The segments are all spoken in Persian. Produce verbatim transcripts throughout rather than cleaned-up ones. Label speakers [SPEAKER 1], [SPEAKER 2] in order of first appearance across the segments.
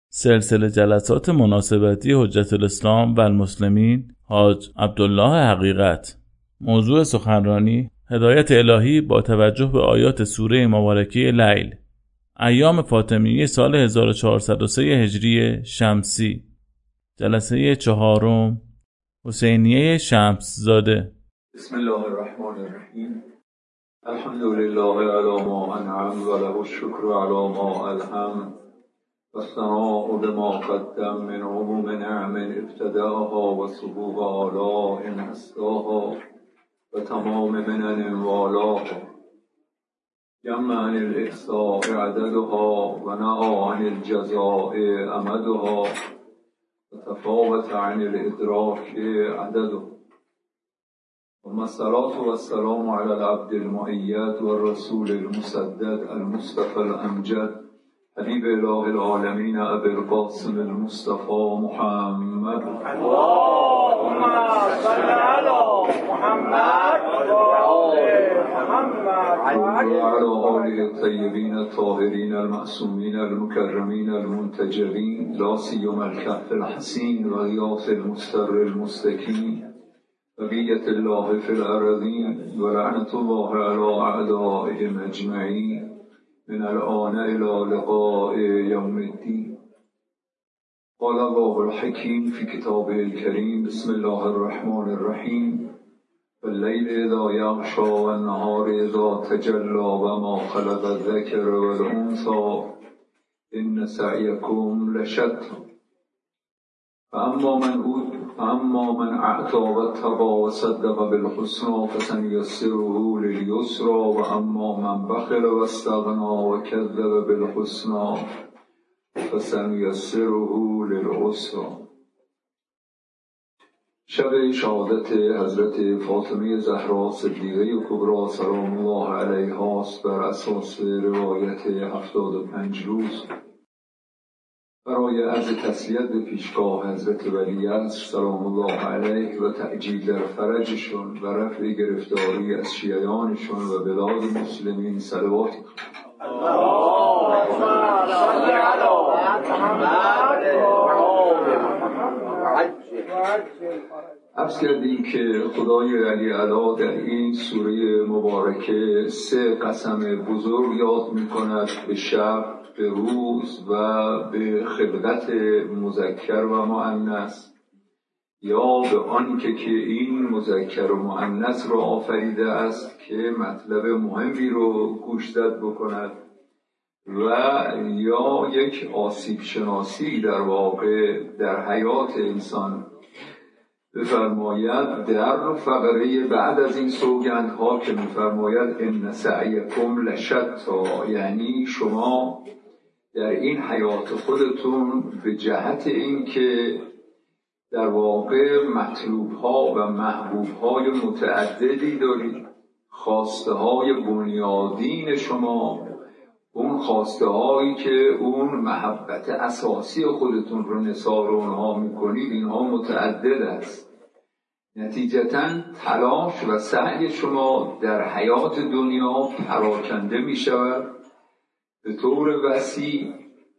[SPEAKER 1] سلسله جلسات مناسبتی حجت الاسلام و المسلمین حاج عبدالله حقیقت. موضوع سخنرانی هدایت الهی با توجه به آیات سوره مبارکه لیل. ایام فاطمیه سال هزار و چهارصد و سه هجری شمسی. جلسه چهارم، حسینیه شمسزاده.
[SPEAKER 2] بسم الله الرحمن الرحیم. الحمد لله علی ما انعم و له الشکر علی ما الهم و ثناء بما قدم من عموم نعم ابتداها و سبوغ آلاء اسداها و تمام منن والاها. جمع عن الاحصاء عددها و نهى عن الجزاء امدها و تفاوت عن الادراک عددها. ثم الصلاة والسلام على العبد المؤيد والرسول المسدد المصطفى الأمجد حبيب إله العالمين أبي القاسم المصطفى محمد.
[SPEAKER 3] اللهم صل على محمد
[SPEAKER 2] وعلى آله الطيبين الطاهرين المعصومين المكرمين المنتجبين لا سيما الكهف الحسين وغياث المستر المستكين بقية الله في الأرضين ولعنة الله على أعدائهم أجمعين من الآن إلى لقاء يوم الدين. قال الله الحكيم في كتابه الكريم: بسم الله الرحمن الرحيم. والليل إذا يغشى والنهار إذا تجلى وما خلق الذكر والأنثى إن سعيكم لشتى فأما من أوتي فأما من أعطى واتقى وصدق بالحسنى فسنيسره لليسرى وأما من بخل واستغنى وكذب بالحسنى فسنيسره للعسرى. شب شهادت حضرت فاطمه زهرا صدیقه کبری سلام الله علیها است بر اساس روایت هفتاد و پنج روز. برای عرض تسلیت به پیشگاه حضرت ولیعصر سلام الله علیه و تعجیل در فرجشون و رفع گرفتاری از شیعیانشون و بلاد مسلمین صلوات
[SPEAKER 3] اللهم صل علی محمد.
[SPEAKER 2] عرض کردیم که خدای علی علا در این سوره مبارکه سه قسم بزرگ یاد می کند: به شب، به روز و به خلقت مذکر و مؤنث، یا به آنکه که این مذکر و مؤنث را آفریده است که مطلب مهمی رو گوشزد بکند، و یا یک آسیب شناسی در واقع در حیات انسان بفرماید در فقره بعد از این سوگندها که میفرماید ان سعیکم لشتی، یعنی شما در این حیات خودتون به جهت این که در واقع مطلوب ها و محبوب های متعددی دارید، خواسته های بنیادین شما، اون خواسته هایی که اون محبت اساسی خودتون رو نثار اونها میکنید، اینها متعدد است. نتیجتاً تلاش و سعی شما در حیات دنیا پراکنده می شود به طور وسیع.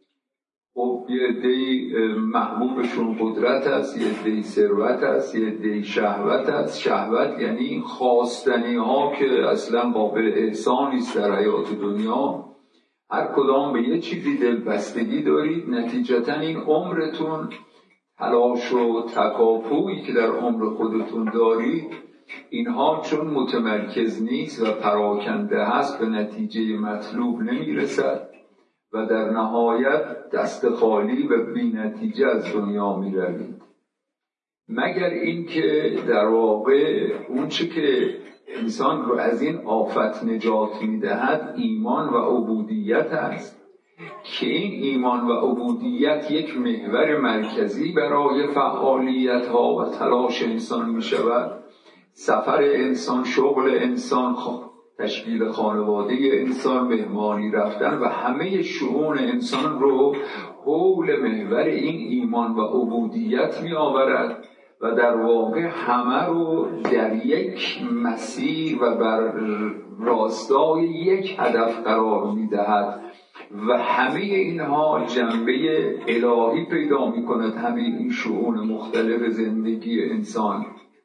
[SPEAKER 2] خب یه عده‌ای محبوبشون قدرت است، یه عده‌ای ثروت است، یه عده‌ای شهوت است. شهوت یعنی خواستنی ها که اصلا قابل احسان نیست در حیات دنیا. هر کدام به یه چیزی دلبستگی دارید. نتیجتاً این عمرتون تلاش و تکاپویی که در عمر خودتون دارید، اینها چون متمرکز نیست و پراکنده هست به نتیجه مطلوب نمیرسد و در نهایت دست خالی و بی نتیجه از دنیا میروید، مگر اینکه در واقع اون چه که انسان رو از این آفت نجات میدهد ایمان و عبودیت است، که این ایمان و عبودیت یک محور مرکزی برای فعالیت ها و تلاش انسان می شود. سفر انسان، شغل انسان، تشکیل خانواده انسان، مهمانی رفتن و همه شؤون انسان رو حول محور این ایمان و عبودیت می آورد و در واقع همه رو در یک مسیر و بر راستای یک هدف قرار می دهد و همه اینها جنبه الهی پیدا می کند، همه این شؤون مختلف زندگی انسان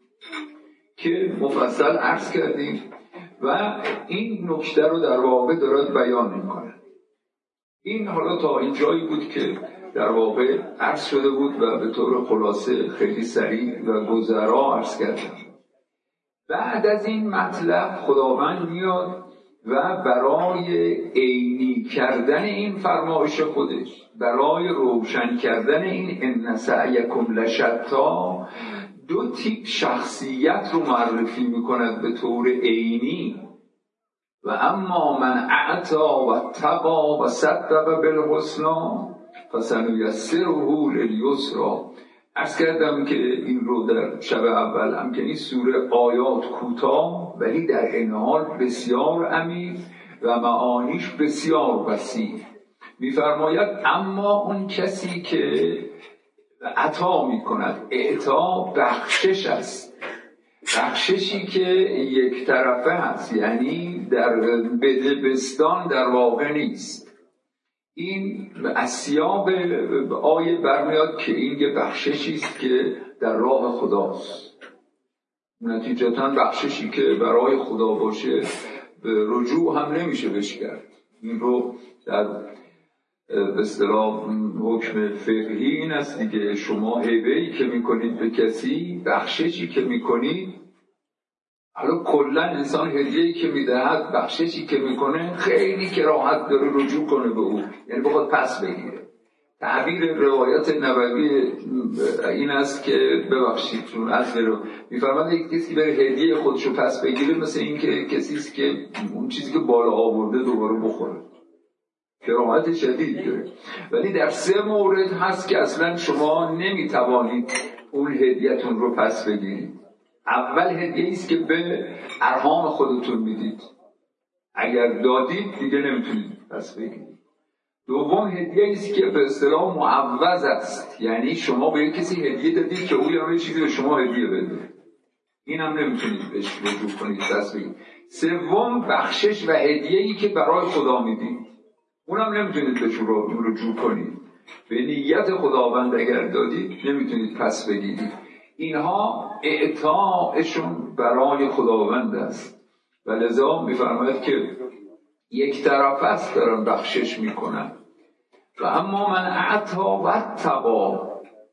[SPEAKER 2] که مفصل عرض کردیم و این نکته رو در واقع دارد بیان می کند. این حالا تا اینجایی بود که در واقع عرض شده بود و به طور خلاصه خیلی سریع و گذرا عرض کردم. بعد از این مطلب خداوند میاد و برای عینی کردن این فرمایش خودش، برای روشن کردن این ان سعیکم لشتی، دو تیپ شخصیت رو معرفی میکند به طور عینی. و اما من اعطا و اتقی و صدق بالحسنی فسنیسره للیسری. عرض کردم که این رو در شب اول هم که این سوره آیات کوتاه ولی در این حال بسیار عمیق و معانیش بسیار وسیع. می‌فرماید اما اون کسی که عطا می‌کند، اعطا بخشش است، بخششی که یک طرفه هست، یعنی در بدبستان در واقع نیست. این از سیاق آیه برمیاد که این یه بخششی است که در راه خداست. نتیجتاً بخششی که برای خدا باشه رجوع هم نمیشه بهش کرد. این رو در به اصطلاح حکم فقهی این است دیگه، شما هبه‌ای که میکنید به کسی، بخششی که میکنید، حالا کلا انسان هدیه‌ای که میدهد، بخششی که میکنه، خیلی کراهت داره رجوع کنه به او، یعنی بخواد پس بگیره. تعبیر روایت نبوی این است که ببخشید چون از رو میفرماد یک کسی بره هدیه خودشو پس بگیره مثل این که کسی است که اون چیزی که بالا آورده دوباره بخوره، کراهت شدید داره. ولی در سه مورد هست که اصلا شما نمیتوانید اون هدیه‌تون رو پس بگیرید. اول هدیه است که به ارحام خودتون میدید، اگر دادید دیگه نمیتونید پس بگیرید. دوم هدیه است که به اصطلاح معوض است، یعنی شما به یک کسی هدیه دادید که او یه چیزی به شما هدیه بده، این هم نمیتونید بهش رجوع کنید پس بگیرید. سوم بخشش و هدیه‌ای که برای خدا میدید، اونم نمیتونید بهش رجوع کنید، به نیت خداوند اگر دادید نمیتونید پس بگیرید. اینها اعطایشون برای خداوند است و لذا میفرماید که یک طرف است دارن بخشش میکنن. و اما من اعطا و اتقا،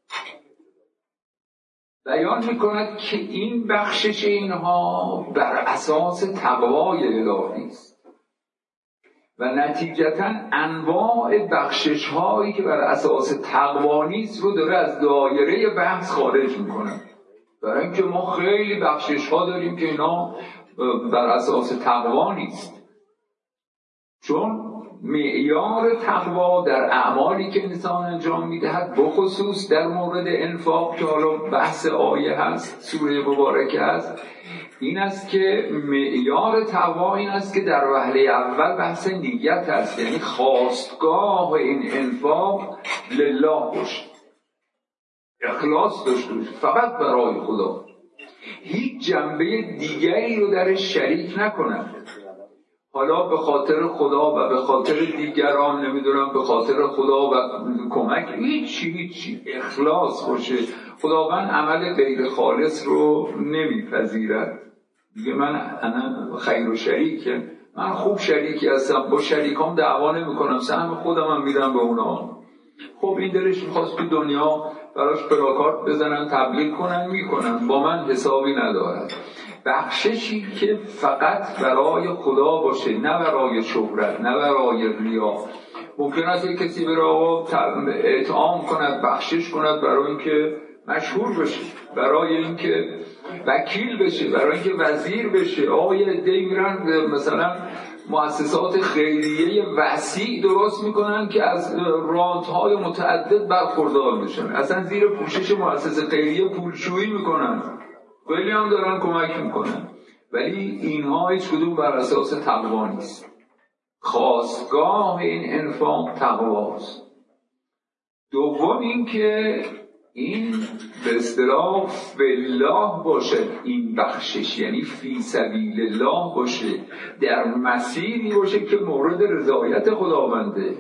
[SPEAKER 2] بیان میکند که این بخشش اینها بر اساس تقوای الهی است و نتیجتا انواع بخشش هایی که بر اساس تقوا نیست رو داره از دایره بحث خارج میکنه. برای اینکه ما خیلی بخشش ها داریم که اینا بر اساس تقوا نیست، چون معیار تقوا در اعمالی که انسان انجام میدهد، بخصوص در مورد انفاق که حالا بحث آیه هست، سوره مبارکه هست، این است که معیار تقوا این است که در وهله اول بحث نیت است، یعنی خواستگاه این انفاق لله باشه، اخلاص داشته باشه، فقط برای خدا، هیچ جنبه دیگری رو درش شریک نکنند. حالا به خاطر خدا و به خاطر دیگران، نمیدونم به خاطر خدا و کمک، هیچی هیچی اخلاص باشه. خداوند عمل غیر خالص رو نمیپذیرد. دیگه من انا خیر و شریکه، من خوب شریکی هستم، با شریکام دعوا نمیکنم، سهم خودم هم میدم به اونا. خب این دلش میخواست تو دنیا براش پلاکارد بزنن، تبلیغ کنن، میکنن، با من حسابی ندارد. بخششی که فقط برای خدا باشه، نه برای شهرت، نه برای ریا. ممکن است یک کسی بره آقا اطعام کند، بخشش کند برای اینکه مشهور بشه، برای اینکه وکیل بشه، برای اینکه وزیر بشه. آقا یه عده‌ای میرن مثلا مؤسسات خیریه وسیع درست میکنن که از رانت‌های متعدد برخوردار بشن، اصلا زیر پوشش مؤسسه خیریه پولشویی میکنن، خیلی هم دارن کمک میکنن، ولی اینها هیچ کدوم بر اساس تقوا نیست. خواستگاه این انفاق تقواست. دوم این که این به اصطلاح فالله باشه، این بخشش یعنی فی سبیل الله باشه، در مسیری باشه که مورد رضایت خداونده.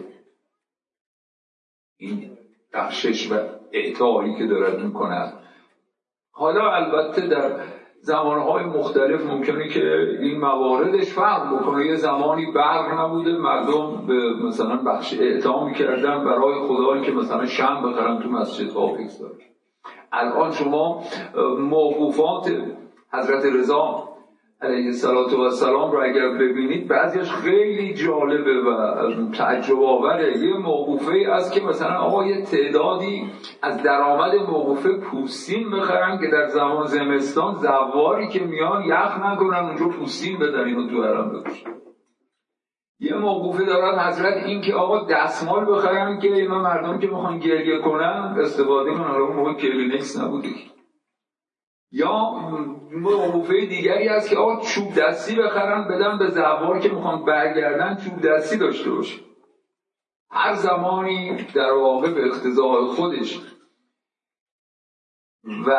[SPEAKER 2] این بخشش و اعطایی که دارد میکند. حالا البته در زمانهای مختلف ممکنه که این مواردش فرق بکنه. یه زمانی برق نبوده، مردم به مثلا بخش اعطا میکردن برای خدایی که مثلا شمع بخرن تو مسجدها بگذارن. الان شما موقوفات حضرت رضا علیه السلام رو اگر ببینید بعضیش خیلی جالبه و تعجب آوره. یه موقوفه است که مثلا آقا یه تعدادی از درآمد موقوفه پوستین بخرن که در زمان زمستان زواری که میان یخ نکنن اونجا پوستین بدن اینو تو حرم بکشن. یه موقوفه دارن حضرت این که آقا دستمال بخرن که اینا مردم که میخوان گریه کنن استفاده کنن. حالا اون موقع کلینکس نبوده. یا موقوفه دیگری هست که آقا چوب دستی بخرن بدن به زوار که میخوان برگردن چوب دستی داشته باشه. هر زمانی در واقع به اقتضاء خودش. و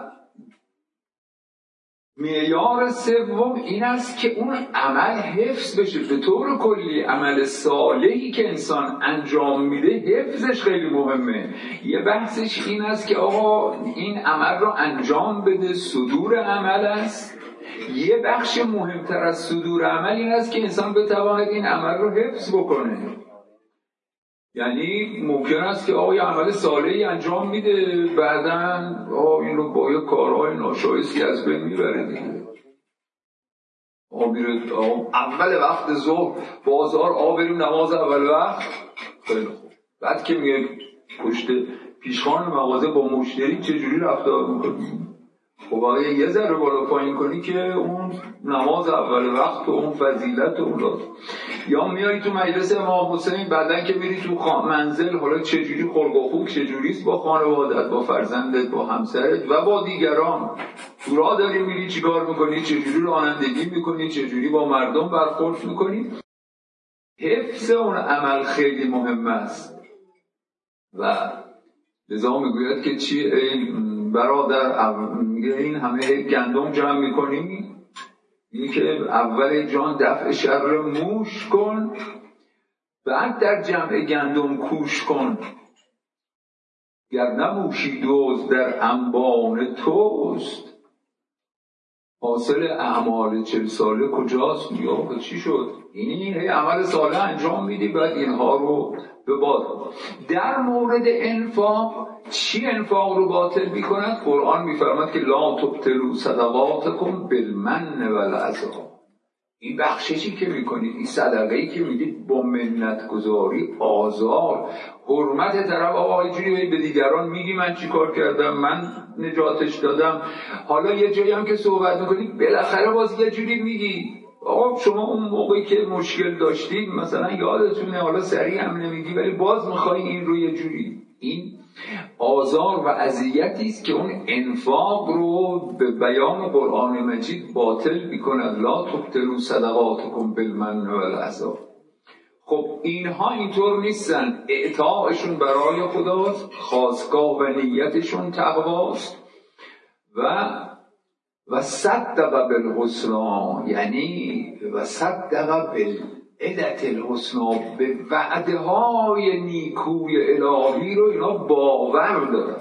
[SPEAKER 2] معیار سوم این است که اون عمل حفظ بشه. به طور کلی عمل صالحی که انسان انجام میده حفظش خیلی مهمه. یه بحثش این است که آقا این عمل رو انجام بده، صدور عمل است. یه بخش مهمتر از صدور عمل این است که انسان بتواند این عمل رو حفظ بکنه. یعنی ممکن است که آقا یه عمل صالحی انجام میده بعدن آقا این رو با یه کارهای ناشایستی از بین میبره دیگه. آقا میره آقا اول وقت ظهر بازار آقا بریم نماز اول وقت، خیلی خوب. بعد که میگه پشت پیشخان مغازه با مشتری چجوری رفتار میکنی؟ خب آقا یه ذره بالا پایین کنی که اون نماز اول وقت و اون فضیلت و اون داد. یا میاری تو مجلس امام حسین بعدن که میری تو منزل حالا چجوری خلق و خوک چجوریست با خانوادت، با فرزندت، با همسرت و با دیگران. تو راه داری میری چیکار میکنی، چجوری رانندگی میکنی، چجوری با مردم برخورد میکنی. حفظ اون عمل خیلی مهم است. و لذا میگوید که چی ای برادر، میگه این همه گندم جمع میکنی، این که اول جان دفع شر موش کن، بعد در جمع گندم کوش کن. گر نموشی دوز در انبان توست. حاصل اعمال چل ساله کجاست؟ یا چی شد؟ این عمل صالح انجام میدی بعد اینها رو به باد. در مورد انفاق چی انفاق رو باطل میکند؟ قرآن میفرماد که لا تبطلوا صدقاتکم بالمن والعذا. این بخششی که میکنید، این صدقه‌ای که میدید با منت گذاری، آزار، حرمت طرف. آقا اینجوری به دیگران میگی من چی کار کردم، من نجاتش دادم. حالا یه جایی هم که صحبت میکنی بالاخره باز یه جوری میگی آقا شما اون موقعی که مشکل داشتید مثلا یادتونه، حالا سریع هم نمیگی ولی باز میخوای این رو یه جوری. این آزار و اذیتی است که اون انفاق رو به بیان قرآن مجید باطل میکند. لا تبطلوا صدقاتکم بالمن والعذا. خب اینها اینطور نیستن. اعطایشون برای خداست، خواستگاه و نیتشون تقواست. و و صدق بالحسنی، یعنی و صدق بالعدة الحسنی، به وعده های نیکوی الهی رو اینا باور دارن.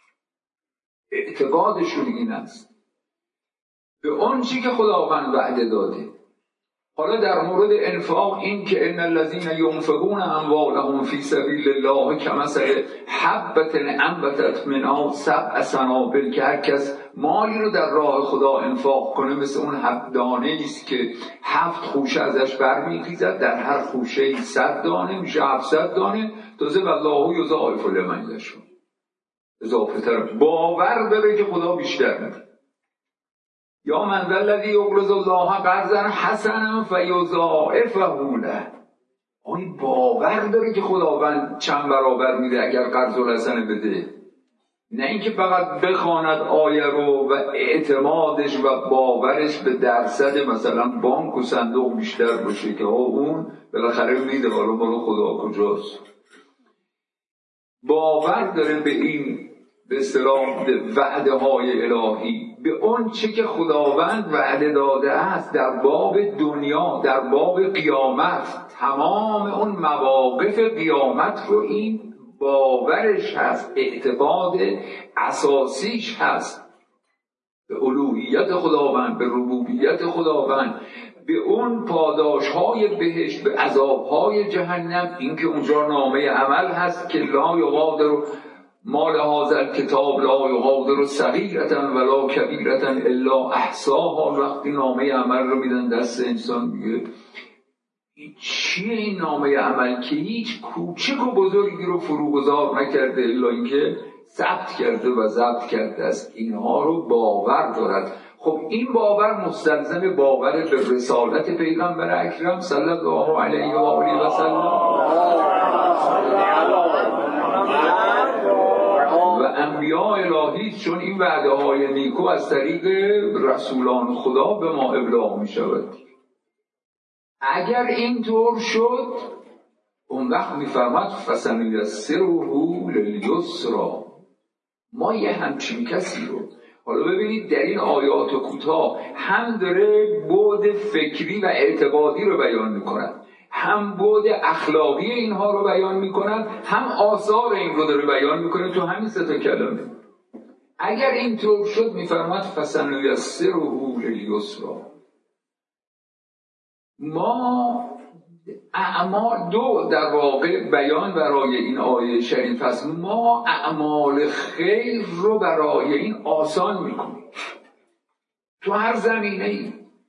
[SPEAKER 2] اعتقادشون این است به اون چی که خداوند وعده داده. حالا در مورد انفاق این که ان الذين ينفقون اموالهم في سبيل الله كمثل حبة انبتت من سبع سنابل، که هر کس مالی رو در راه خدا انفاق کنه مثل اون حب دانه است که هفت خوشه ازش برمیخیزد، در هر خوشه صد دانه میشه هفتصد دانه. تازه والله یضاعف لمن یشاء، اضافه تر باور داره که خدا بیشتر میده. یا من ذا الذی یقرض الله قرضا حسنا فیضاعفه له. اون باور داره که خداوند چند برابر میده اگر قرض الحسنه بده. نه اینکه فقط بخواند آیه رو و اعتمادش و باورش به درصد مثلا بانک و صندوق بیشتر باشه که اون بالاخره میده، حالا بالا خدا کجاست. باور داره به این به اصطلاح وعده های الهی، به اون چه که خداوند وعده داده است در باب دنیا، در باب قیامت، تمام اون مواقف قیامت رو این باورش هست، اعتقاد اساسیش هست به الوهیت خداوند، به ربوبیت خداوند، به اون پاداش‌های بهشت، به عذاب‌های جهنم. این که اونجا نامه عمل هست که لا یغادر مال هذا الکتاب لا یغادر صغیرة ولا کبیرة الا احصاها. وقتی نامه عمل رو میدن دست انسان، میگه چیه این نامه عمل که هیچ کوچک و بزرگی رو فروگذار نکرده الا اینکه ثبت کرده و ضبط کرده است. اینها رو باور دارد. خب این باور مستلزم باور به رسالت پیغمبر اکرم صلی الله علیه و آله و سلم و انبیاء الهی، چون این وعده های نیکو از طریق رسولان خدا به ما ابلاغ می شود. اگر اینطور شد اون وقت می فرمد فسنیسره للیسری. ما یه همچین کسی رو، حالا ببینید در این آیات کوتاه هم داره بعد فکری و اعتقادی رو بیان می‌کند، هم بعد اخلاقی اینها رو بیان می‌کند، هم آثار این رو داره بیان می‌کنه تو همین سه تا کلمه. اگر اینطور شد می‌فرماد فسنیسره للیسری. ما اعمال دو در واقع بیان برای این آیه شریف است. ما اعمال خیر رو برای این آسان میکنیم تو هر زمینه ای.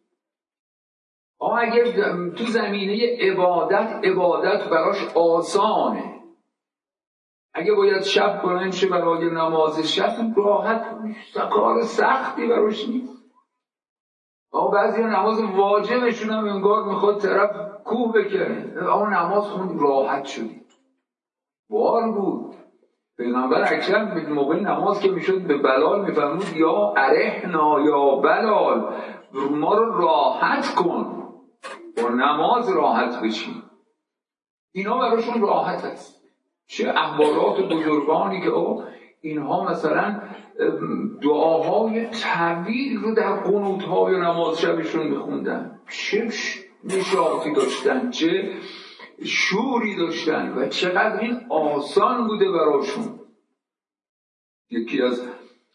[SPEAKER 2] اگر تو زمینه عبادت، عبادت براش آسانه. اگه باید شب بلند شه برای نماز شب، راحت، کار سختی براش نیست. اما بعضی نماز واجبشون هم انگار میخواد طرف کوه بکنه. اما نماز خون راحت شدی. بار بود پیغمبر اکرم به موقع نماز که میشد به بلال میفرمود یا ارحنا یا بلال، ما رو راحت کن، با نماز راحت بشی. اینا براشون راحت است. چه احوالات بزرگانی که او اینها مثلا دعاهای طویل رو در قنوت‌های نماز شبشون میخوندن، چه نشاطی داشتن، چه شوری داشتن و چقدر این آسان بوده براشون. یکی از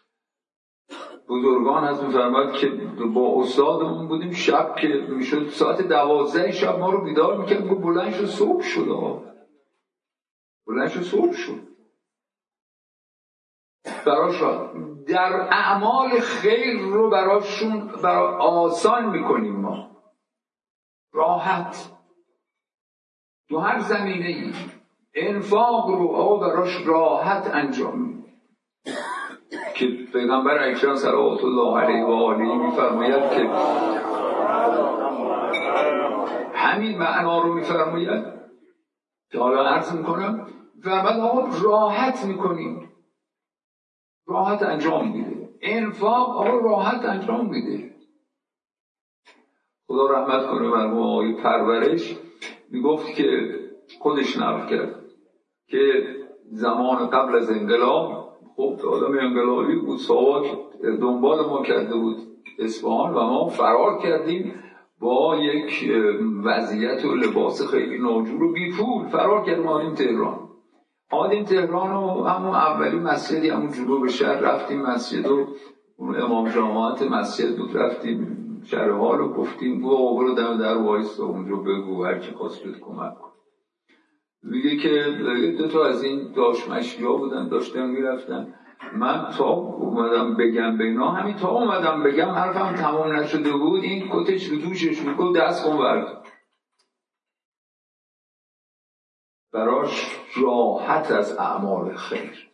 [SPEAKER 2] بزرگان از میفرماد که با استادمون بودیم، شب که میشد ساعت دوازده شب ما رو بیدار میکرد، گفت بلند شد صبح شد، بلند شد صبح شد. براش در اعمال خیر رو براشون برا آسان میکنیم، ما راحت تو هر زمینه ای انفاق رو آقا براش راحت انجام میدیم. که پیغمبر اکرم صلوات الله علیه و آله میفرماید که همین معنا رو میفرماید که حالا عرض میکنم فرماید آقا راحت میکنیم، راحت انجام میده. انفاق آقا راحت انجام میده. خدا رحمت کنه مرحوم آقای پرورش میگفت که خودش نقل کرد که زمان قبل از انقلاب، خب آدم انقلابی بود، ساواک دنبال ما کرده بود اصفهان و ما فرار کردیم با یک وضعیت و لباس خیلی ناجور و بی پول فرار کردیم آدیم تهران. آدیم تهران و همون اولی مسجدی همون جلو به شهر رفتیم مسجد و اون امام جماعت مسجد بود، رفتیم شهر حال رو گفتیم گو آقا رو دم در وایستا اونجا بگو هر کی خواست بهت کمک کن. میگه که دو تا از این داشمشی ها بودن داشتن میرفتن، من تا اومدم بگم به اینا، همین تا اومدم بگم حرفم تمام نشده بود این کتش رو دوشش میگو دست کن ورد. براش راحت از اعمال خیر.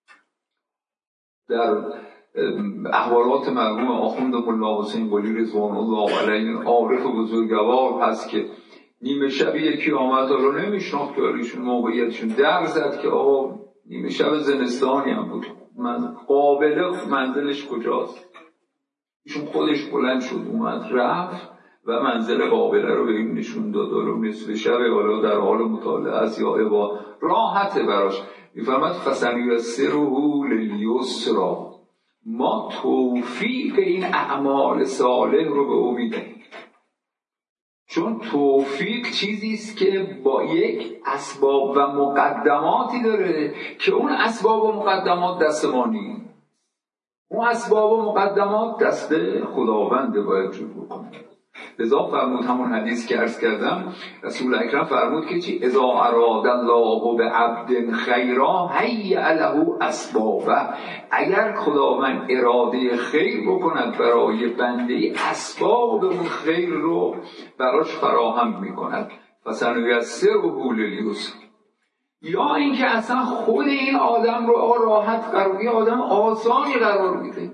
[SPEAKER 2] در احوالات مرحوم آخوند ملا حسین قلی رضوان الله علیه عارف بزرگوار هست که نیمه شب یکی آمد رو نمیشناخت که ایشون موقعیتشون در زد که آقا نیمه شب زمستانی هم بود، من قابله منزلش کجاست. ایشون خودش بلند شد اومد رفت و منزل قابله رو به این نشون داد و نصف شب حالا در حال مطالعه است یا عبا راحته براش. میفرماد فسنیسره للیسرا، ما توفیق این اعمال صالح رو به او میدهیم. چون توفیق چیزی است که با یک اسباب و مقدماتی داره که اون اسباب و مقدمات دست ما نیست. اون اسباب و مقدمات دست خداونده، باید جور بکنه. لذا فرمود همون حدیث که عرض کردم، رسول اکرم فرمود که چی؟ اذا اراد الله بعبد خیرا هیأ له اسبابه، اگر خداوند اراده خیر بکند برای بنده، اسباب اون خیر رو براش فراهم میکند. فسنیسره للیسر، یا اینکه اصلا خود این آدم رو راحت قرار، یه آدم آسانی قرار میده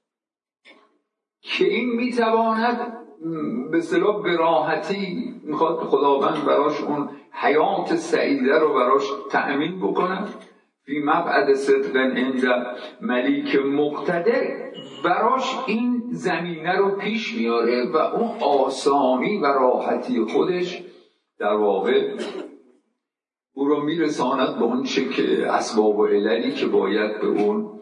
[SPEAKER 2] که این میتواند به اصطلاح به راحتی میخواد خداوند براش اون حیات سعیده رو براش تأمین بکنه، فی مقعد صدق عند ملیک مقتدر، براش این زمینه رو پیش میاره و اون آسانی و راحتی خودش در واقع او رو میرساند به اون چه که اسباب و عللی که باید به اون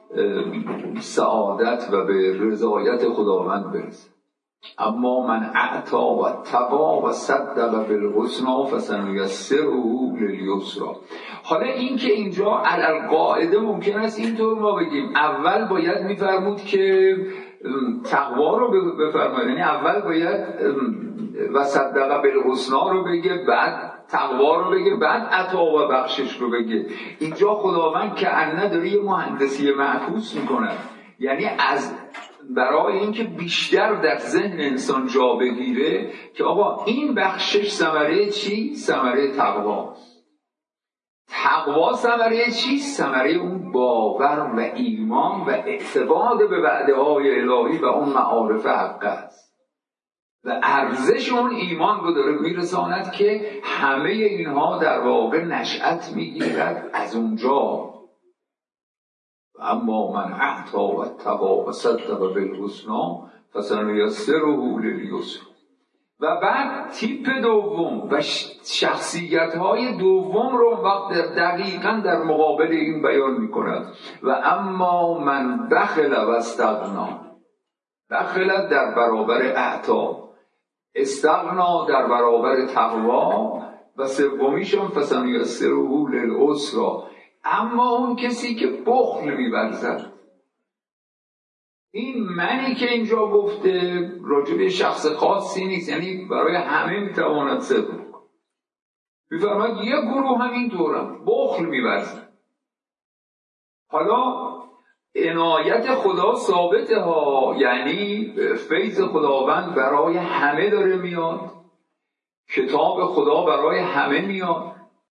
[SPEAKER 2] سعادت و به رضایت خداوند برسه. اما من اعطا و تقا و صدق بالحسنی فسنیسره للیسرا. حالا این که اینجا علی القاعده ممکن است اینطور ما بگیم اول باید میفرمود که تقوا رو بفرماید، یعنی اول باید و صدق بالحسنی رو بگه، بعد تقوا رو بگه، بعد عطا و بخشش رو بگه. اینجا خداوند که انه داره یه مهندسی معکوس میکنه، یعنی از برای اینکه بیشتر در ذهن انسان جا بگیره که آقا این بخشش ثمره چی؟ ثمره تقوا. تقوا ثمره چی؟ ثمره اون باور و ایمان و اعتقاد به وعده های الهی و اون معارف حق است و ارزش اون ایمان رو داره میرساند که همه اینها در واقع نشأت میگیرد از اونجا. اما من اعطا و تقا و صدق بالحسنی فسنیسره للیسر. و بعد تیپ دوم و شخصیت های دوم رو وقت دقیقا در مقابل این بیان میکند. و اما من بخل و استغنا، بخل در برابر اعطا، استغنا در برابر تقوا، و سومیشم فسنیسره للعسرا. اما اون کسی که بخل می‌ورزد، این منی که اینجا گفته راجع به شخص خاصی نیست، یعنی برای همه میتواند صدق کنه. می‌فرماید یه گروه هم اینطورن، بخل می‌ورزن. حالا عنایت خدا ثابته ها، یعنی فیض خداوند برای همه داره میاد، کتاب خدا برای همه میاد،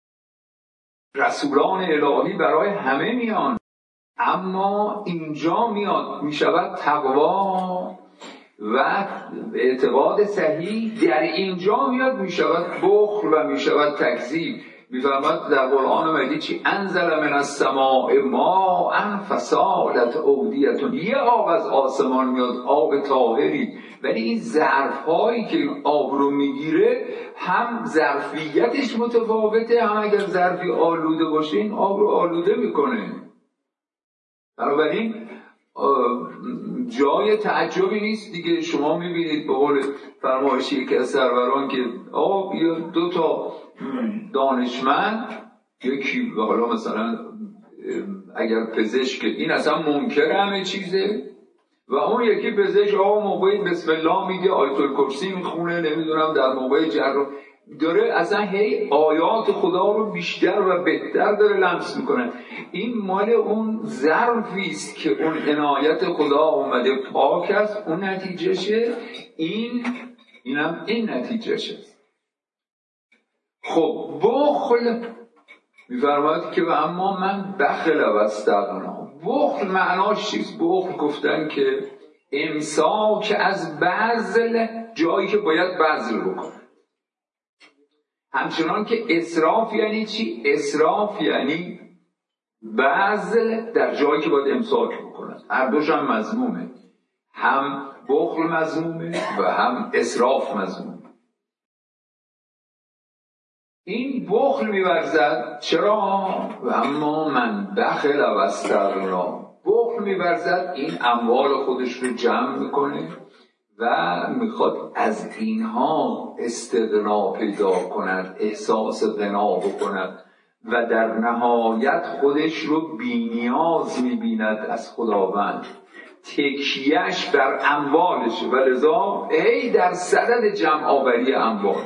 [SPEAKER 2] رسولان الهی برای همه میان. اما اینجا میاد میشود تقوا و اعتقاد صحیح، در اینجا میاد میشود بخل و میشود تکذیب. میفرماد در قرآن مجید چی؟ انزل من السماء ماء فسالت اودیة، یه آب از آسمان میاد، آب طاهری، ولی این ظرف هایی که آب رو میگیره هم ظرفیتش متفاوته، هم اگر ظرفی آلوده باشه این آب رو آلوده میکنه. بنابراین جای تعجبی نیست دیگه. شما میبینید به قول فرمایشی که از سروران که آب یا دو تا دانشمند، یکی حالا مثلا اگر پزشک این اصلا منکر همه چیزه و اون یکی پزشک آقا موقعی بسم الله میگه، آیت الکرسی میخونه، نمیدونم در موقع جراح داره اصلا هی آیات خدا رو بیشتر و بهتر داره لمس میکنه. این مال اون ظرفیست که اون عنایت خدا اومده پاک است، اون نتیجهشه، این اینم این نتیجهشه. خب بخل میفرماید که و اما من بخل و استغنا. بخل معناش چیست؟ بخل گفتن که امساک از بذل، جایی که باید بذل بکنه. همچنان که اسراف یعنی چی؟ اسراف یعنی بذل در جایی که باید امساک بکنه. هر دوش هم مذمومه، هم بخل مذمومه و هم اسراف مذمومه. این بخل می‌ورزد. چرا؟ و اما من بخل و استغنا، بخل می‌ورزد، این اموال خودش رو جمع میکنه و میخواد از اینها استغنا پیدا کند، احساس غنا بکند و در نهایت خودش رو بی‌نیاز می‌بیند از خداوند. تکیهش بر اموالشه و لذا ای در صدد جمع آوری اموال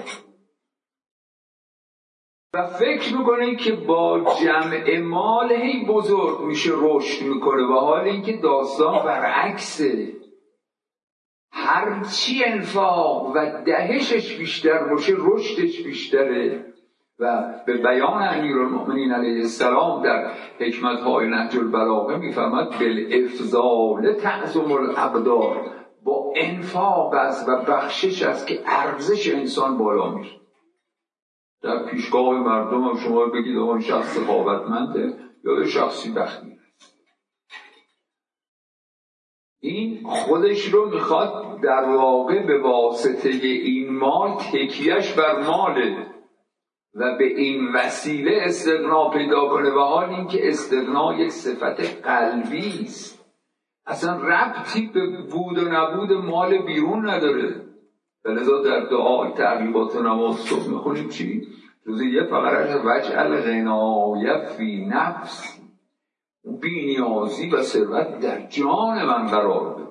[SPEAKER 2] و فکر میکنه که با جمع مال هی بزرگ میشه، رشد میکنه، و حال اینکه داستان برعکسه. هرچی انفاق و دهشش بیشتر باشه رشدش بیشتره. و به بیان امیرالمؤمنین علیه السلام در حکمت‌های نهج البلاغه میفرماد بالافضال تعظم الاقدار، با انفاق است و بخشش است که ارزش انسان بالا میره. در پیشگاه مردم هم شما بگید آن شخص سخاوتمنده یا شخصی بخیل. این خودش رو میخواد در واقع به واسطه این مال تکیهش بر ماله و به این وسیله استغنا پیدا کنه، و حال این که استغنا یک صفت قلبی است، اصلا ربطی به بود و نبود مال بیرون نداره. لذا در دعای تعقیبات نماز صبح میخونیم چی؟ جزء یه فقرش وجعل غنای فی نفس، بی‌نیازی و ثروت در جان من قرار بده.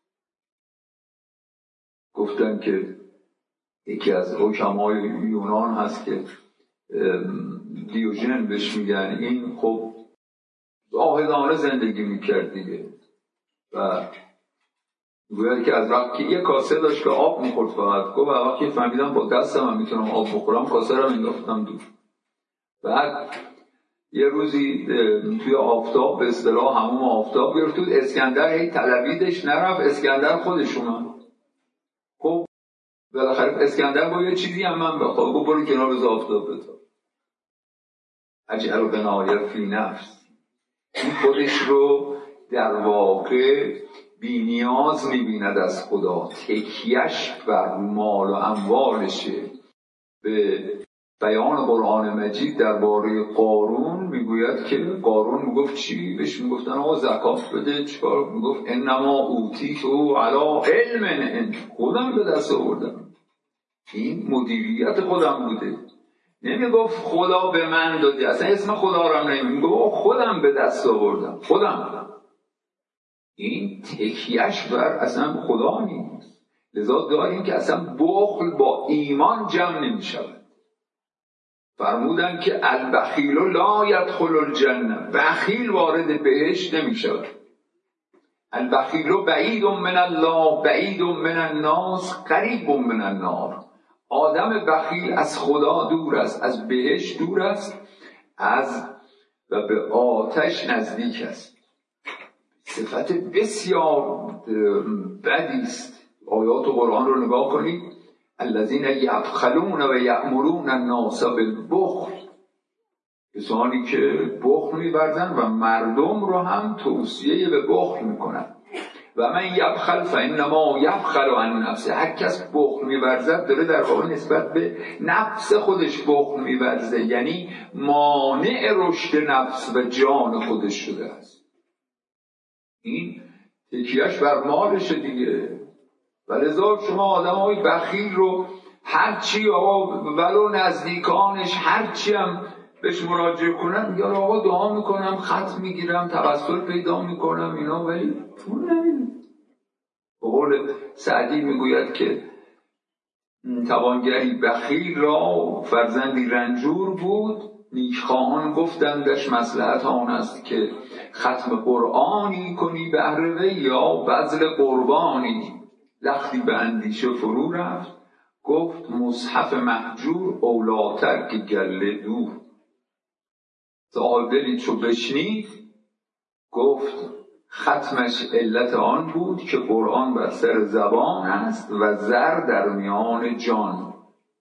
[SPEAKER 2] گفتن که یکی از حکمای یونان هست که دیوژن بهش میگن، این خب زاهدانه زندگی میکرد دیگه و گوید که از وقتی یه کاسه داشت که آب میخورد فقط، گفت وقتی فهمیدم با دستم هم میتونم آب بخورم کاسه رو انداختم دور. بعد یه روزی توی آفتاب، به اصطلاح همون آفتاب گرفت، تو اسکندر هی طلبیدش نرفت، اسکندر خودش اومد. خب بالاخره اسکندر با یه چیزی هم من بخواه، گفت برو کنار روز آفتاب بتا اجعل غنای فی نفس. این خودش رو در واقع بی نیاز می‌بیند از خدا، تکیهش بر مال و اموالشه. به بیان قرآن مجید درباره قارون میگوید که قارون میگفت چی؟ بهش میگفتن آقا زکات بده، چیکار؟ میگفت انما اوتیتو علی علم عندی، خودم به دست آوردم، این مدیریت خودم بوده. نمیگفت خدا به من داده، اصلا اسم خدا رو هم نمیگفت، خودم به دست آوردم، خودم. این تکیهش بر اصلا خدا نیست. لذا داریم که اصلا بخل با ایمان جمع نمیشود. فرمودن که البخیل لا یدخل الجنه، بخیل وارد بهشت نمیشود. البخیل بعید من الله بعید من الناس قریب من النار. آدم بخیل از خدا دور است، از بهشت دور است، از و به آتش نزدیک است. صفت بسیار بدی است. آیات قرآن رو نگاه کنید، الذین یبخلون و یأمرون الناس بالبخل، کسانی که بخل می‌ورزند و مردم رو هم توصیه به بخل میکنند. و من یبخل فانما یبخل عن نفسه، هر کس بخل می‌ورزد داره در واقع نسبت به نفس خودش بخل می‌ورزه، یعنی مانع رشد نفس و جان خودش شده است. این تکیهش بر مالشه دیگه. ولذا شما آدم های بخیل رو هرچی آقا ولو نزدیکانش هرچی هم بهش مراجعه کنن میگه آقا دعا میکنم، خط میگیرم، توسل پیدا میکنم اینا، ولی پول نمیده. به قول سعدی میگوید که توانگری بخیل را فرزندی رنجور بود، نیکخواهان گفتندش مصلحت آن است که ختم قرآنی کنی بهر وی یا بذل قربانی. لختی به اندیشه فرو رفت، گفت مصحف مهجور اولاتر که گله دور. صاحب دلی چو بشنید گفت ختمش علت آن بود که قرآن بر سر زبان است و زر در میان جان.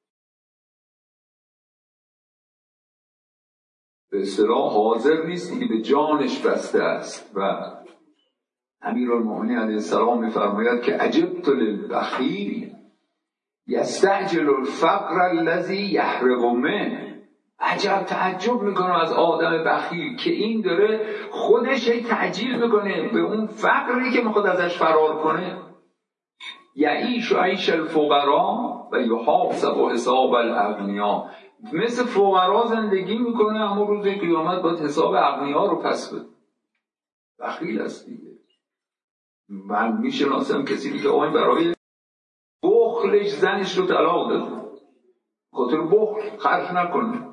[SPEAKER 2] به اصطلاح حاضر نیست که به جانش بسته است. و امیرالمؤمنین علیه السلام می‌فرماید که عجبت للبخیل یستعجل الفقر الذی یحرق منه. عجب تعجب میکنم از آدم بخیل که این داره خودش هی تعجیل میکنه به اون فقری که میخواد ازش فرار کنه. یعیش و عیش الفقراء و یحاسب و حساب الاغنیا، مثل فقرا زندگی میکنه اما روز قیامت باید حساب اغنیا رو پس بده. بخیل است دیگه. من میشناسم کسی که آقای برای بخلش زنش رو طلاق داده، خاطر بخل خرج نکنه،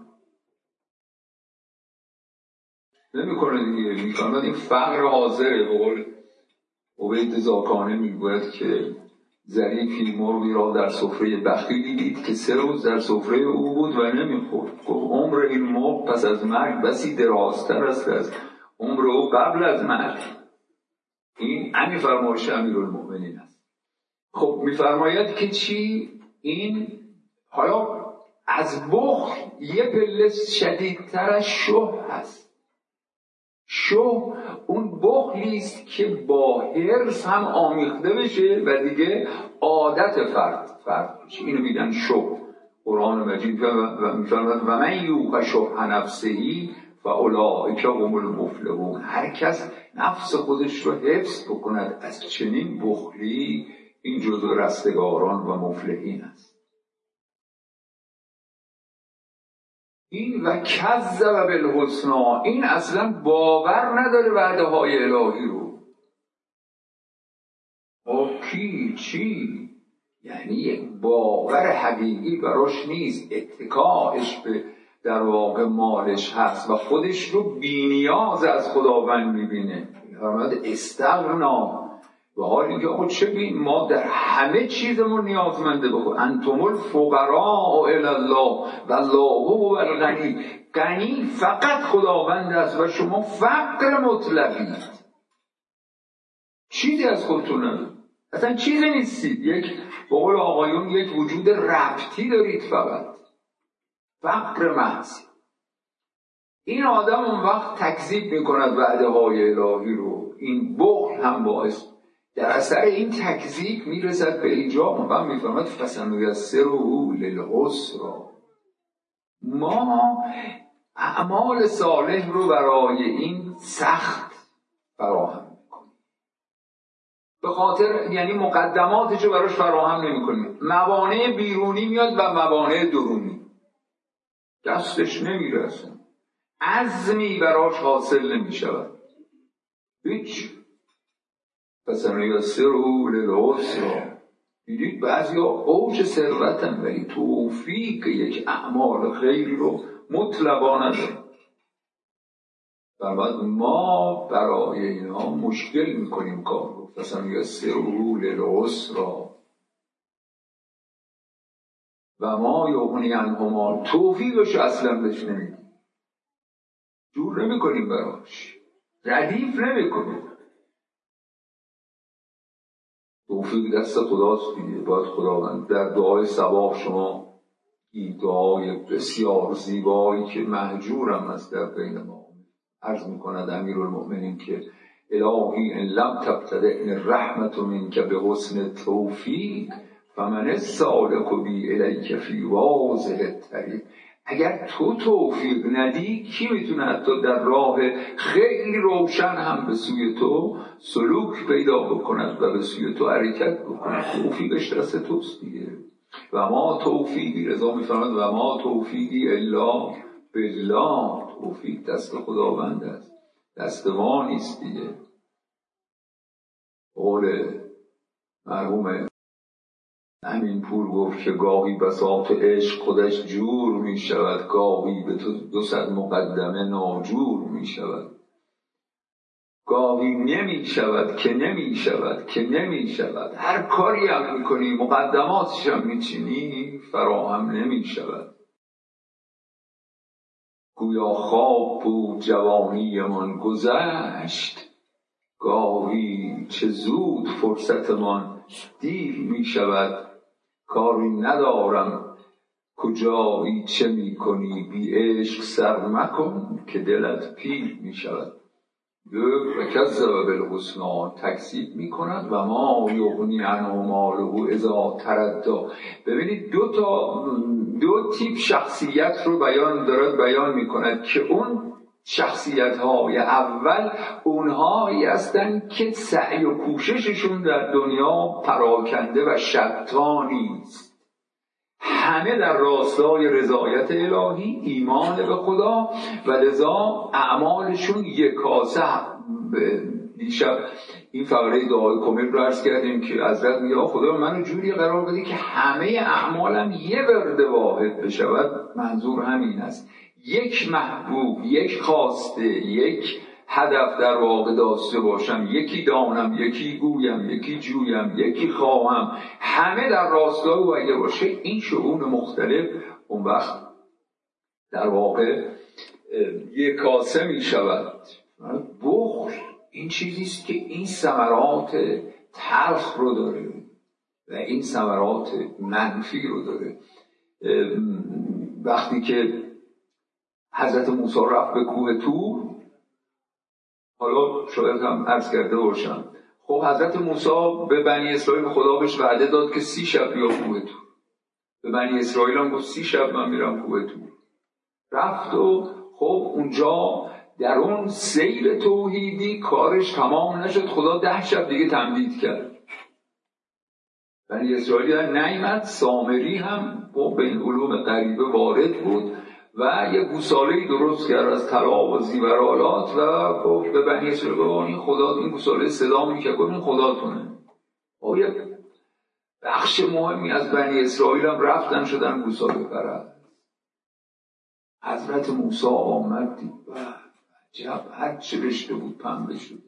[SPEAKER 2] نمیکنه دیگه. میکنه این فقر حاضره. به قول عبید زاکانه میگوید که ظریفی مرغی را در سفره بخیلی دید که سه روز در سفره او بود و نمیخورد. گفت عمر این مرغ پس از مرگ بسی درازتر است از عمر او قبل از مرگ. این همین فرمایش امیرالمؤمنین است. خب میفرماید که چی؟ این حالا از بخل یه پله شدیدترش شح هست. شح اون بخلی است که با حرص هم آمیخته بشه و دیگه عادت فرد فرد بشه. اینو میگن شح. قرآن مجید و میفرماید و من یوق شح نفسهی فاولئک هم المفلحون. هر کس نفس خودش رو حفظ بکند از چنین بخلی، این جزو رستگاران و مفلحین است. این و کذب بالحسنی، این اصلا باور نداره وعده های الهی رو. آه کی چی؟ یعنی یک باور حقیقی براش نیست. اتکاش به در واقع مالش هست و خودش رو بی‌نیاز از خداوند میبینه. فرمود استغنا، و حالی که آقا چه بین ما در همه چیزمون نیازمنده بخور. انتم الفقراء الی الله والله هو الغنی. غنی فقط خداوند است و شما فقر مطلقید، چیزی از خودتون ندارید، اصلا چیزی نیستید. یک به قول آقایون یک وجود ربطی دارید، فقط فقر محض. این آدم اون وقت تکذیب میکند وعده های الهی رو. این بخل هم باعث در اثر این تکذیب میرسد به اینجا. من میفهمد فسنیسره للعسری، ما اعمال صالح رو برای این سخت فراهم میکنیم. به خاطر یعنی مقدماتش رو براش فراهم نمیکنیم. موانع بیرونی میاد و موانع درونی دستش نمیرسه، عزمی براش حاصل نمیشود، هیچ. فسنیسره للعسری. دیدید بعضی ها اوج ثروتن ولی توفیق یک اعمال خیری رو مطلقا ندارن. و ما برای اینها مشکل میکنیم کار رو. فسنیسره للعسری و ما یغنی عنهما، توفیقش اصلا بهش نمیدیم، جور نمی کنیم براش، ردیف نمی کنیم. توفیق دست خداست دیگه. باید خداوند در دعای صباح شما این دعای بسیار زیبایی که مهجورم است در بین ما عرض میکند امیرالمؤمنین که الهی ان لم تبتدئنی الرحمة منک بحسن توفیق فمن السالک بی الیک فی واضح الطریق. اگر تو توفیق ندی کی میتونه حتی در راه خیلی روشن هم به سوی تو سلوک پیدا بکند و به سوی تو حرکت بکند؟ توفیقش دست توست دیگه. و ما توفیقی، رضا میفرماد و ما توفیقی الا بالله، توفیق دست خداوند است، دست ما نیست دیگه. قول مرحوم همین پور گفت که گاهی بساط عشق خودش جور می شود، گاهی به تو دو صد مقدمه ناجور می شود. گاهی نمی شود که نمی شود که نمی شود، هر کاری هم می کنی مقدماتش هم می چینی فراهم نمی شود. گویا خواب بود جوانی من گذشت، گاهی چه زود فرصت من دیر می شود. کاری ندارم کجایی چه می کنی، بی عشق سر مکن که دلت پیر می شود. و کذب بالحسنی، تکذیب می کند و ما یغنی عنه ماله اذا تردی. ببینید دو تا دو تیپ شخصیت رو بیان دارد بیان میکند که اون شخصیت های اول اونهایی هستند که سعی و کوشششون در دنیا پراکنده و شتانی است، همه در راستای رضایت الهی، ایمان به خدا و لذا اعمالشون یکاسه. دیشب این فقره دعای کمیل رو عرض کردیم که حضرت میگه خدا منو جوری قرار بده که همه اعمالم یه ورد واحد بشود. منظور همین است، یک محبوب، یک خواسته، یک هدف در واقع داشته باشم، یکی دانم، یکی گویم، یکی جویم، یکی خواهم، همه در راستای او اگه باشه این شؤون مختلف اون وقت در واقع یکاسه می شود. بخل این چیزیست که این ثمرات تلخ رو داره و این ثمرات منفی رو داره. وقتی که حضرت موسی رفت به کوه طور، حالا شاید هم عرض کرده باشم، خب حضرت موسی به بنی اسرائیل خدا بهش وعده داد که سی شب بیا کوه طور. به بنی اسرائیل هم گفت سی شب من میرم کوه طور. رفت و خب اونجا در اون سیر توحیدی کارش تمام نشد، خدا ده شب دیگه تمدید کرد. بنی اسرائیل نیامد. سامری هم با بین علوم غریبه وارد بود و یه گوساله‌ای درست کرد از طلا و زیورالات و گفت به بنی اسرائیل این خدا، این گوساله صدا میکنه، گفت این خداتونه. و یه بخش مهمی از بنی اسرائیل هم رفتن شدن گوساله پرست. حضرت موسی آمد دید و عجب هر چه رشته بود پنبه شده.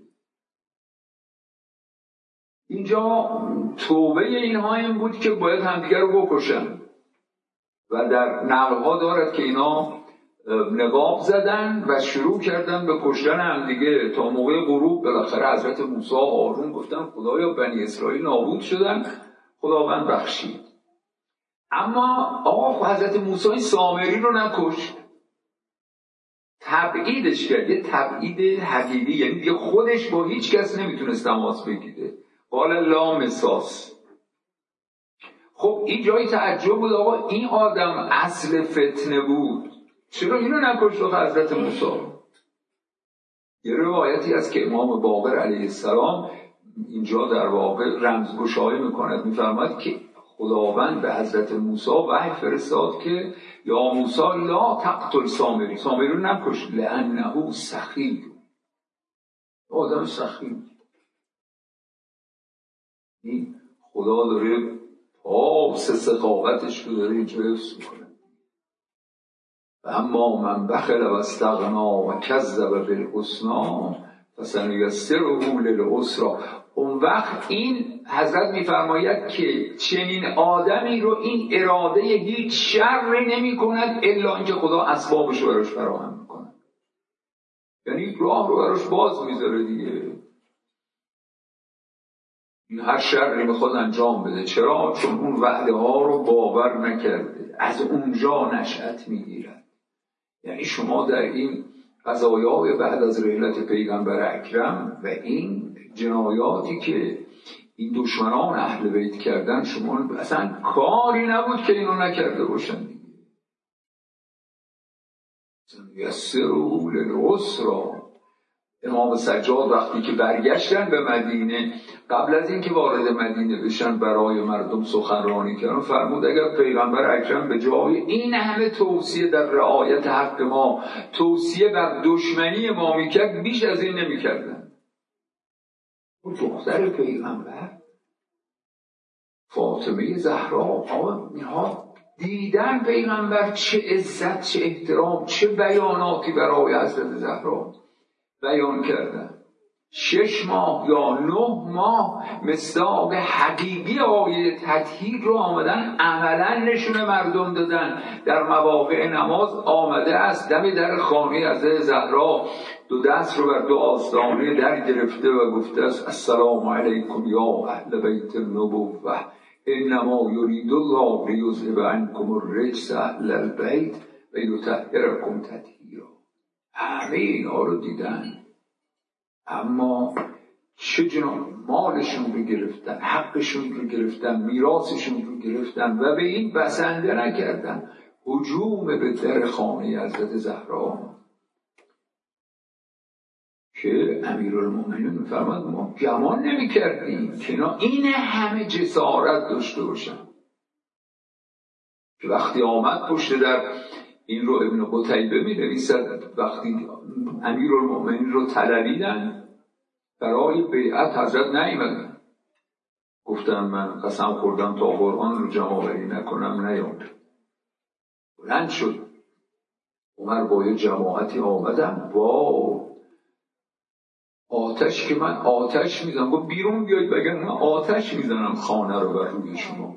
[SPEAKER 2] اینجا توبه اینها این بود که باید همدیگر رو بکشن و در نقلها دارد که اینا نقاب زدن و شروع کردن به کشتن همدیگه تا موقع غروب. بالاخره حضرت موسی آروم گفتن خدایا بنی اسرائیل نابود شدن، خداوند بخشید. اما آقا حضرت موسی سامری رو نکشت، تبعیدش کرد. یه تبعید حقیقی، یعنی دیگه خودش با هیچ کس نمیتونست تماس بگیره. قال لا مساس. خب این جای تعجب بود، آقا این آدم اصل فتنه بود، چرا اینو نکشت حضرت موسی؟ یه روایتی هست که امام باقر علیه السلام اینجا در واقع رمزگشایی میکند، میفرماد که خداوند به حضرت موسی وحی فرستاد که یا موسی لا تقتل سامری، سامری رو نکش، لانه سخی، آدم سخی. این خدا داره پاس سخاوتش رو داره اینجا حفظ میکنه. و اما من بخل و استغنا و کذب بالحسنی فسنیسره للعسری. اون وقت این حضرت میفرماید که چنین آدمی رو این اراده هیچ شر نمی کند الا اینکه خدا اسبابش رو براش فراهم میکنه، یعنی راه رو براش باز میذاره دیگه. این هر شری میخواد انجام بده. چرا؟ چون اون وعده ها رو باور نکرده، از اونجا نشأت میگیرد. یعنی شما در این قضایای بعد از رحلت پیغمبر اکرم و این جنایاتی که این دشمنان اهل بیت کردن، شما اصلا کاری نبود که اینو نکرده باشن دیگه. یسره للعسری. امام سجاد وقتی که برگشتن به مدینه، قبل از اینکه وارد مدینه بشن برای مردم سخنرانی کردن، فرمود اگر پیغمبر اکرم به جای این همه توصیه در رعایت حق ما توصیه بر دشمنی ما میکرد، بیش از این نمیکردن. اون دختر پیغمبر فاطمه زهرا، اینها دیدن پیغمبر چه عزت، چه احترام، چه بیاناتی برای حضرت زهرا بیان کردن. شش ماه یا نه ماه مصداق حقیقی آیه تطهیر رو آمدن عملا نشون مردم دادن. در مواقع نماز آمده است دم در خانه حضرت زهرا دو دست رو بر دو آستانه در گرفته و گفته است السلام علیکم یا اهل بیت النبوة انما یرید الله لیذهب عنکم الرجس اهل البیت و یطهرکم تطهیرا. همه اینا رو دیدن، اما چه جناب مالشون رو گرفتن، حقشون رو گرفتن، میراثشون رو گرفتن و به این بسنده نکردن. هجوم به در خانه حضرت زهرا که امیرالمومنین می‌فرماد ما گمان نمی‌کردیم که اینا این همه جسارت داشته باشن. که وقتی آمد پشت در، این رو ابن قتیبه می‌نویسد، وقتی امیرالمومنین رو طلبیدن برای بیعت حضرت نیامدن، گفتن من قسم خوردم تا قرآن رو جمع‌آوری نکنم نیام. بلند شد عمر با یه جماعتی آمدن با آتش که من آتش میزنم. گفت بیرون بیایید بگن من آتش میزنم خانه رو بر روی شما.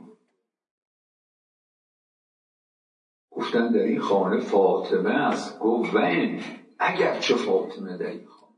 [SPEAKER 2] گفتن در این خانه فاطمه است. گفت وین اگر چه فاطمه در این خانه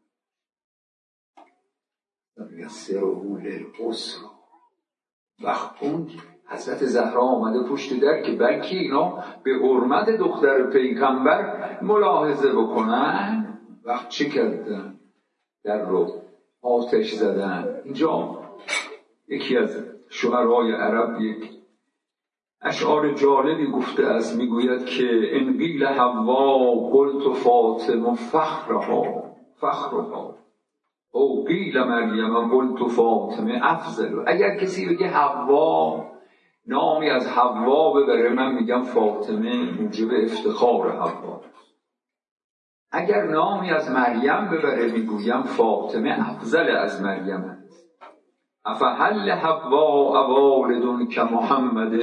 [SPEAKER 2] یسره للعسر. وقت اون حضرت زهرا آمده پشت در که بلکه اینا به حرمت دختر پیغمبر ملاحظه بکنن، وقت چه کردن؟ در رو آتش زدن. اینجا یکی از شعرهای عرب یک اشعار جالبی گفته است، میگوید که ان قیل حوا قلت فاطمه فخرها فخرها او قیل مریم قلت فاطمه افضل. اگر کسی بگه حوا، نامی از حوا ببره، من میگم فاطمه موجب افتخار حوا. اگر نامی از مریم ببره میگویم فاطمه افضل از مریم است. افهل حوا اوالد که محمد.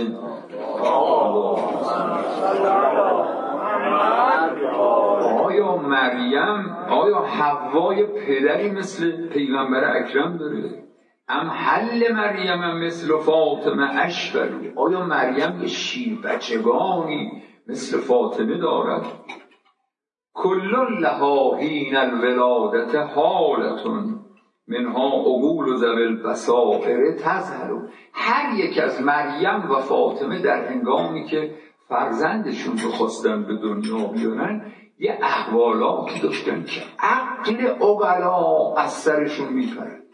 [SPEAKER 2] آیا مریم، آیا حوای پدری مثل پیغمبر اکرم داره؟ ام حل مریم مثل فاطمه اشبر. آیا مریم یه شیر بچگانی مثل فاطمه دارد؟ کل لها حین الولادت حالتون منها عقول ذوی البصائر تظهر. هر یک از مریم و فاطمه در هنگامی که فرزندشون رو خواستن به دنیا بیارن یه احوالاتی داشتن که عقل عقلا از سرشون میپرد.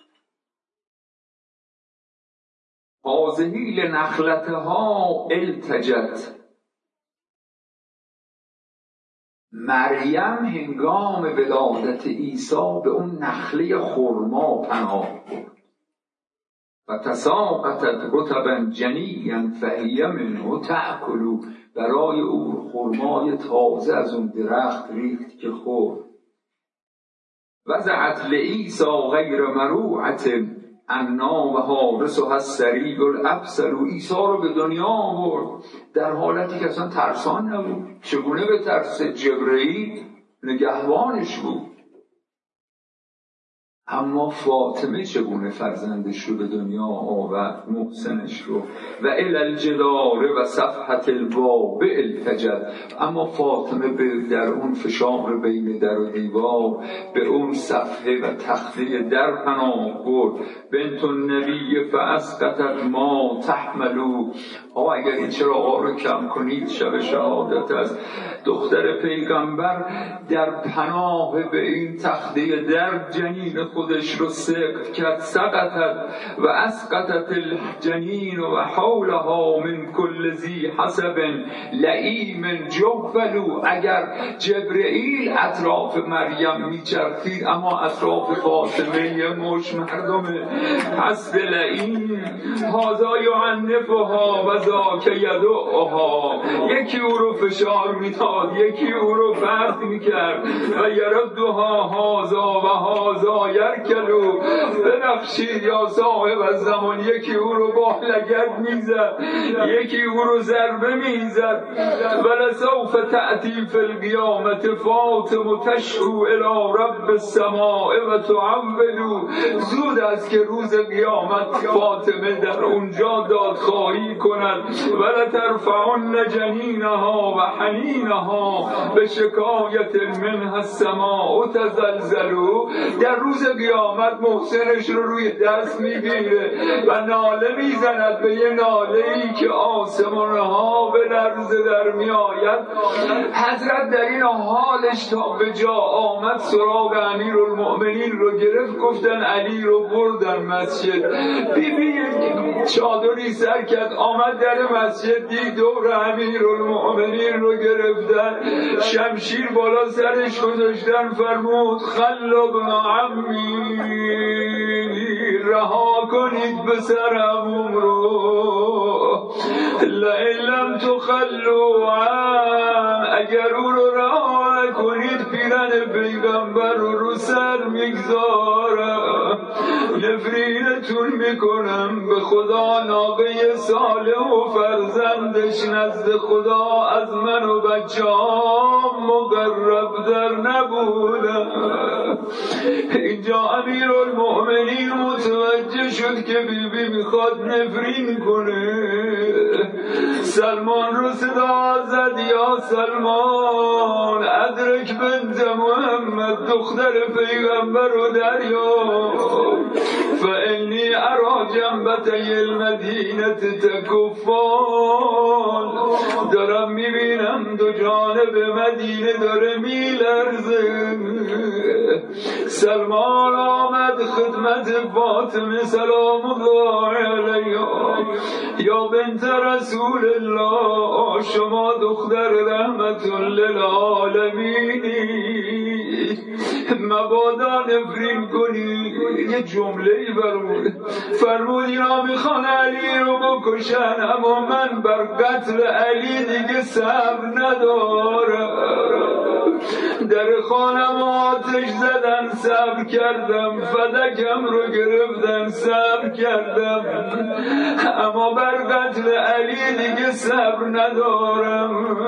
[SPEAKER 2] هذه لنخلتها التجت. مریم هنگام ولادت عیسی به اون نخله خرما پناه برد و تساقطت رطبا جنیا فهی منه تأکل. برای او خرمای تازه از اون درخت ریخت که خورد. وضعت لعیسی غیر مروعت انا و حارسها السریع الابصر. عیسی رو به دنیا آورد در حالتی که اصلا ترسان نبود. چگونه به ترس؟ جبرئیل نگهبانش بود. اما فاطمه چگونه فرزندش رو به دنیا آورد، محسنش رو؟ و الی الجدار و صفحة الباب التجت. اما فاطمه به در اون فشار بین در و دیوار به اون صفحه و تخته در پناه برد. بنت النبی فاسقطت ما تحملو. آقا اگر این چراغا رو کم کنید شب شهادت از دختر پیغمبر در پناه به این تخته در جنین خودش رو سقط کرد. سقطت و اسقطت الجنین و حولها من کل ذی حسب لئیم جوفلو. اگر جبرئیل اطراف مریم میچرخید اما اطراف فاطمه یه مش مردم حسب لئیم. هذا یعنفها و ذاک یدعها. یکی او رو فشار میداد، یکی او رو فرد میکرد. و یردها هذا و هذا یرکلو. بنفشید یا صاحب الزمان. یکی او رو با لگد میزد، یکی او رو ضربه میزد. ولسوف تأتی فی القیامت فاطمه تشکو الی رب السماء و تعولو. زود است که روز قیامت فاطمه در اونجا دادخواهی کند. ولترفعن جنینها و حنینها به شکایت منها السماء تزلزلو. در روز قیامت محسنش رو روی دست میگیره و ناله میزند به یه ناله ای که آسمان ها به لرزه در می آید. حضرت در این حالش تا به جا آمد سراغ امیرالمؤمنین رو گرفت، گفتن علی رو بردن مسجد. بی بی چادری سر کرد، آمد در مسجد، دید دور امیرالمؤمنین رو گرفتن، شمشیر بالا سرش گذاشتن، فرمود خل ابن عمی، رها کنید پسرم رو، لئن لم تخلوا عن، اگر او رو رها کنید پیرن پیغمبر رو رو سر میگذارم، نفرینتون میکنم به خدا. ناقه صالح و فرزندش نزد خدا از من و بچه ها مقرب در نبودم. اینجا امیرالمؤمنین متوجه شد که بی بی میخواد نفرین کنه. سلمان رو صدا زد، یا سلمان ادرک بنت محمد، دختر پیغمبر رو دریاب، فانی ارا جنبتی المدینه تکفان، دارم میبینم دو جانب مدینه داره میلرزه. سلمان آمد خدمت فاطمه سلام الله علیها، یا بنت رسول الله، شما دختر رحمت للعالمینی، مبادا نفرین کنی. یه جمله‌ای فرمود، فرمود اینا میخوان علی رو بکشن، اما من بر قتل علی دیگه صبر ندارم. در خانم آتش زدن صبر کردم، فدکم رو گرفتن صبر کردم، اما بر قتل علی دیگه صبر ندارم.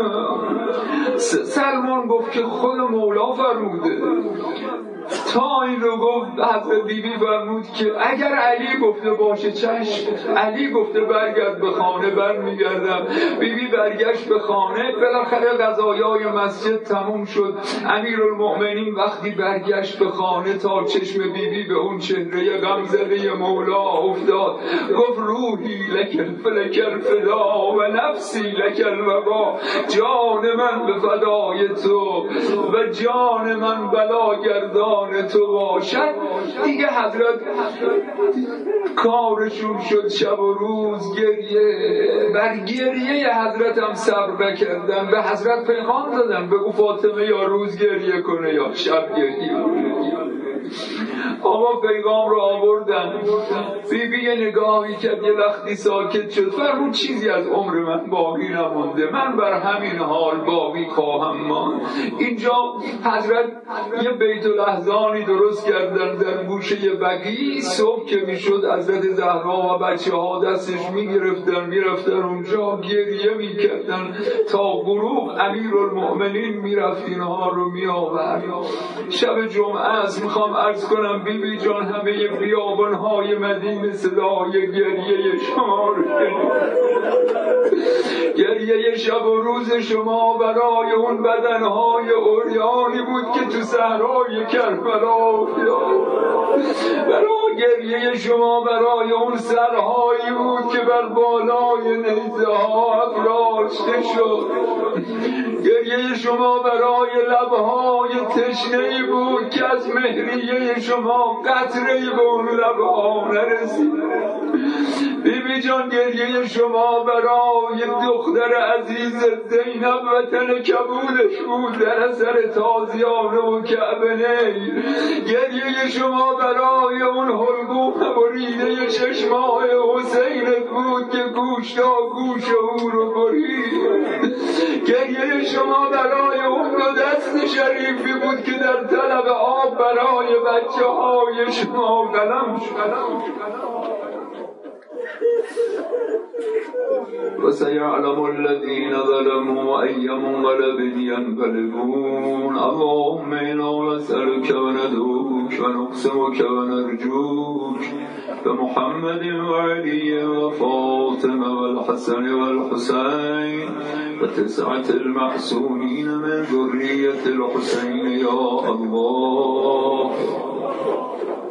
[SPEAKER 2] سلمان گفت که خود مولا فرموده. تا این رو گفت حضرت بی بی فرمود که اگر علی گفته باشه چشم، علی گفته برگرد به خانه، برمیگردم. بی بی برگشت به خانه. بالاخره قضایای مسجد تموم شد. امیرالمؤمنین وقتی برگشت به خانه تا چشم بی بی به اون چهره غمزده مولا افتاد، گفت روحی لکل فلکل فدا و نفسی لکل وبا، جان من به فدای تو و جان من بلاگردان تو باشد. دیگه حضرت کارشون شد شب و روز گریه. بر گریه حضرت هم صبر نکردن، به حضرت پیغام دادن بگو فاطمه یا روز گریه کنه یا شب گریه کنه. آقا پیغام رو آوردن. بی بی یه نگاهی کرد، یه وقتی ساکت شد، فرمود چیزی از عمر من باقی نمونده، من بر همین حال باقی خواهم ماند. اینجا حضرت یه بیت الاحزانی درست کردن در گوشه بقیع. صبح که میشد حضرت زهرا و بچه ها دستش میگرفتن میرفتن اونجا گریه میکردن تا غروب. امیرالمؤمنین میرفت اینها رو میآورد. شب جمعه است. میخوام عرض کنم بی بی جان همه بیابانهای مدینه صدای گریه شما رو گریه شب و روز شما برای اون بدنهای عریانی بود که تو صحرای کربلا افتاد، برای گریه شما برای اون سرهایی بود که بر بالای نیزه ها افراشته شد، گریه شما برای لبهای تشنه‌ای بود که از مهریه شما قطره‌ای به اون لبها نرسید. بی بی جان گریه شما برای دختر عزیز زینب وطن کبودش بود در اثر تازیانه و کعبه نی، گریه شما برای اون حلقوم بریده چشمای حسینت بود که گوش تا گوش او رو برید، گریه شما برای اون دو دست شریفی بود که در طلب آب برای بچه های شما قلم شد. وسيعلم الذين ظلموا أي منقلب ينقلبون اللهم إنا نسألك وندعوك ونقسمك ونرجوك بمحمد وعلي وفاطمة والحسن والحسين وتسعة المعصومين من ذرية الحسين يا الله.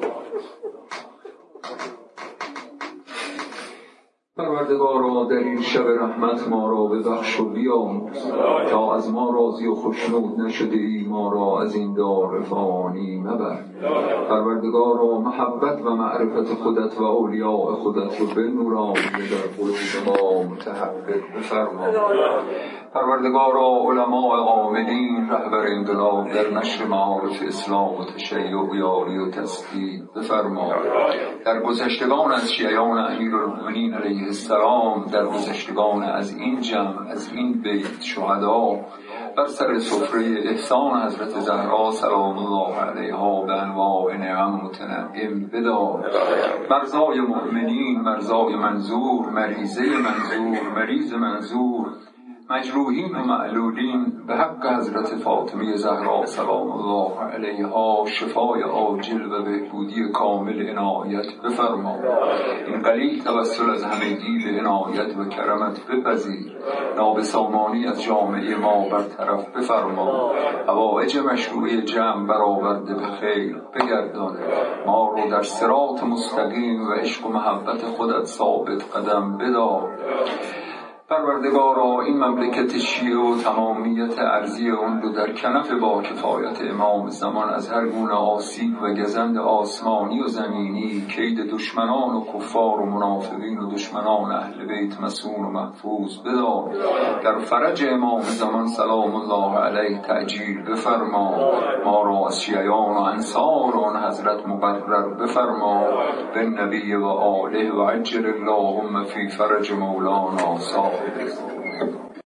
[SPEAKER 2] پروردگارا در این شب رحمت ما را ببخش و بیاموز، تا از ما راضی و خشنود نشده ای ما را از این دار فانی مبر. پروردگارا محبت و معرفت خودت و اولیاء خودت رو بنوران در قلوب ما متحقق بفرما. پروردگارا علماء عاملین رهبر انقلاب در نشر معارف اسلام و تشیع یاری و تسدید بفرما. در گذشتگان از شیعیان امیرالمؤمنین علیه السلام، در گذشتگان از این جمع از این بیت شهدا، بر سر سفره احسان حضرت زهرا سلام الله علیها به انواع نعم متنعم بدار. مرزای مؤمنین، مرزای منظور، مریضه منظور، مریض منظور، مجروحین و معلولین به حق حضرت فاطمه زهرا سلام الله علیها شفای عاجل و بهبودی کامل عنایت بفرما. این قلیل توسل از همگی به عنایت و کرمت بپذیر. نابسامانی از جامعه ما برطرف بفرما. حوائج مشروعه جمع برآورده به خیر بگردان. ما رو در صراط مستقیم و عشق و محبت خودت ثابت قدم بدار. پروردگارا این مملکت شیعه و تمامیت ارضی اون رو در کنف با کفایت امام زمان از هر گونه آسیب و گزند آسمانی و زمینی، کید دشمنان و کفار و منافقین و دشمنان اهل بیت مسون و محفوظ بدار. در فرج امام زمان سلام الله علیه تعجیل بفرما. ما را از شیعیان و انصار آن حضرت مقرر بفرما. به نبی و آله و عجل اللهم فی فرج مولانا صاحب